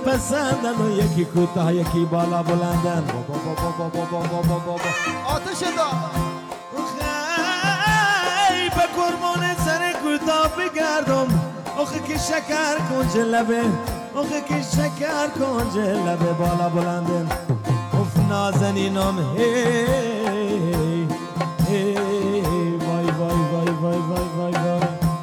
پسندن و یکی کوتاه یکی بالا بلندن. آتش دار ای به قربان سر کوتاه بگردم آخه که شکر کنج لبه آخه که شکر کنج لبه بالا بلندن. اف نازنینم هی هی وای وای وای وای وای وای وای.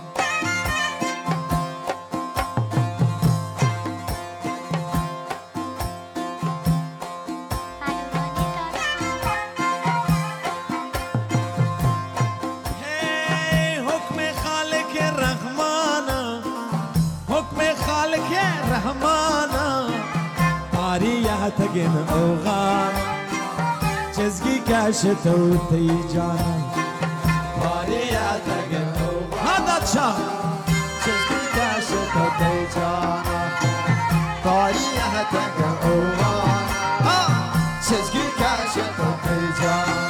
رحمانا آريا تقن أوغان جزقي كاشتو تيجانا آريا تقن أوغان هذا تشا جزقي كاشتو تيجانا آريا تقن أوغان جزقي كاشتو تيجانا.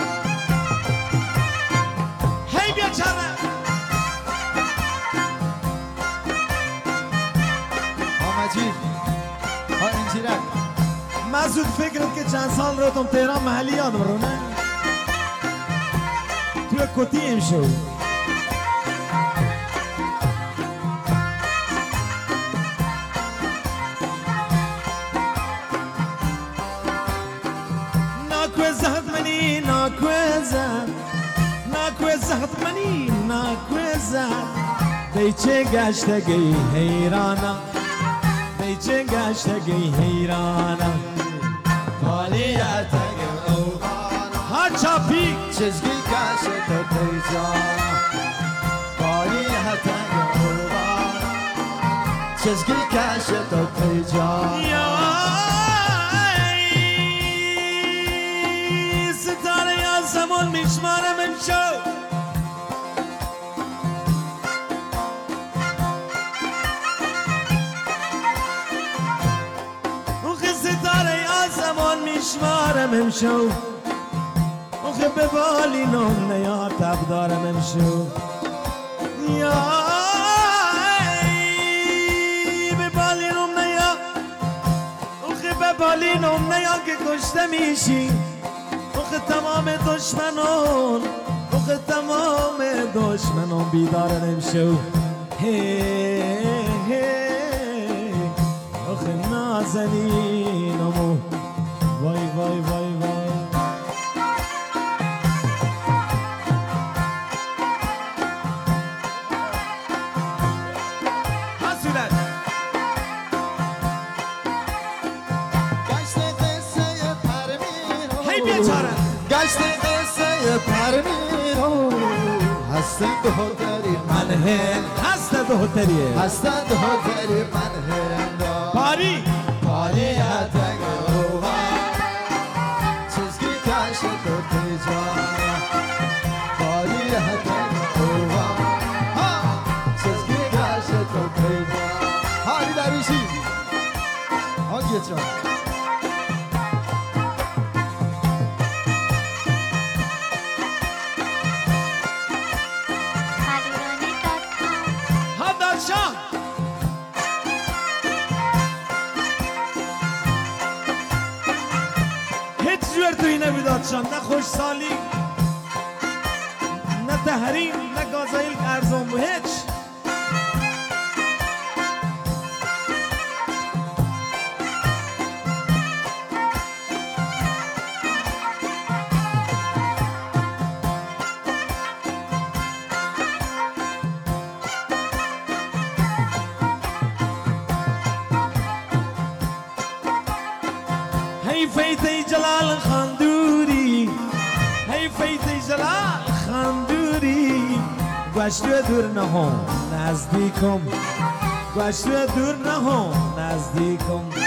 هاي بيا مسعود فکرت که چند سال رو تم تهران محلی یادم رو نه توی کتی امشو ناکوزت منی ناکوزت ناکوزت منی ناکوزت دیچه گشتگی حیرانا دیچه گشتگی حیرانا فعالیتگ اوغانا ها چاپی چزگی گشت تیجانا فعالیتگ اوغانا چزگی گشت تیجانا. ستاره آسمان میشمارم امشب میشمارم امشو آخه به بالینم نیا تب دارم امشو یا به بالینم نیا آخه به بالینم نیا که کشته میشی آخه تمام دشمنان آخه تمام دشمنان بیدارم امشو هی آخه نازنینمو وای وای وای وای. حسولت گشت قصه پرمیر هی بیچاره گشت قصه پرمیر هست دختری من هند هست دختریه هست دختری من هند پاری فعالیتگ تو تیجانا فعالیتگ اوغانا چزگی گشت تو تیجانا. حالی دریشی آنگه چون حدر شاه هیچ جور توی نمیدادشان نه خوشسالی نه تحریم نه گازایل ارزان و هیچ هی فیتی جلال خاندوری هی فیتی جلال خاندوری گوشت دور نهام نزدیکم گوشت دور نهام نزدیکم